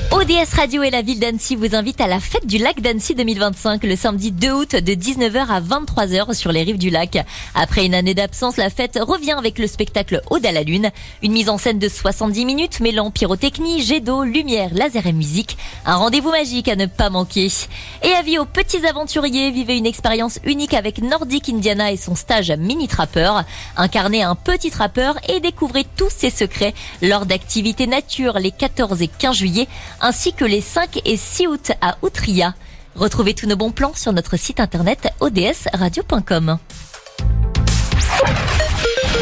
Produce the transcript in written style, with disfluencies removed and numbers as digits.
ODS Radio et la ville d'Annecy vous invitent à la fête du lac d'Annecy 2025 le samedi 2 août de 19h à 23h sur les rives du lac. Après une année d'absence, la fête revient avec le spectacle Ode à la Lune. Une mise en scène de 70 minutes mêlant pyrotechnie, jet d'eau, lumière, laser et musique. Un rendez-vous magique à ne pas manquer. Et avis aux petits aventuriers, vivez une expérience unique avec Nordic Indiana et son stage mini trappeur. Incarnez un petit trappeur et découvrez tous ses secrets lors d'activités nature les 14 et 15 juillet. Ainsi que les 5 et 6 août à Outria. Retrouvez tous nos bons plans sur notre site internet odsradio.com.